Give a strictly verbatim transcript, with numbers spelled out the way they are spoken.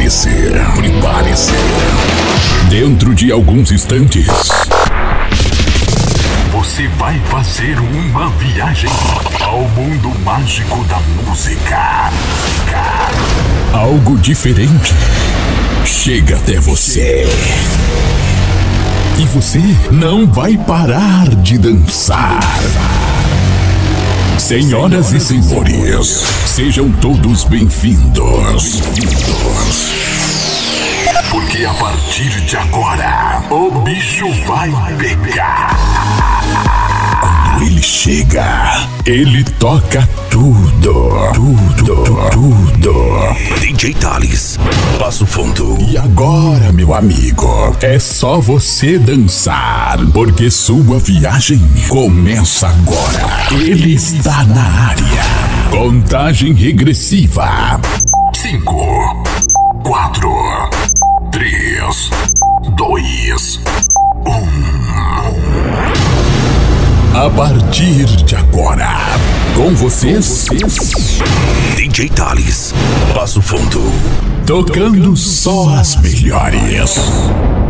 Prepare-se, prepare-se. Dentro de alguns instantes, você vai fazer uma viagem ao mundo mágico da música. Algo diferente chega até você. E você não vai parar de dançar. Senhoras e senhores, sejam todos bem-vindos. Bem-vindos. Porque a partir de agora, o bicho vai pegar. Quando ele chega, ele toca tudo. Tudo, tudo. D J Thales, Passo Fundo. E agora, meu amigo, é só você dançar, porque sua viagem começa agora. Ele está na área. Contagem regressiva. Cinco, quatro, três, dois, um. A partir de agora, com vocês, D J Thales, Passo Fundo, tocando só as melhores.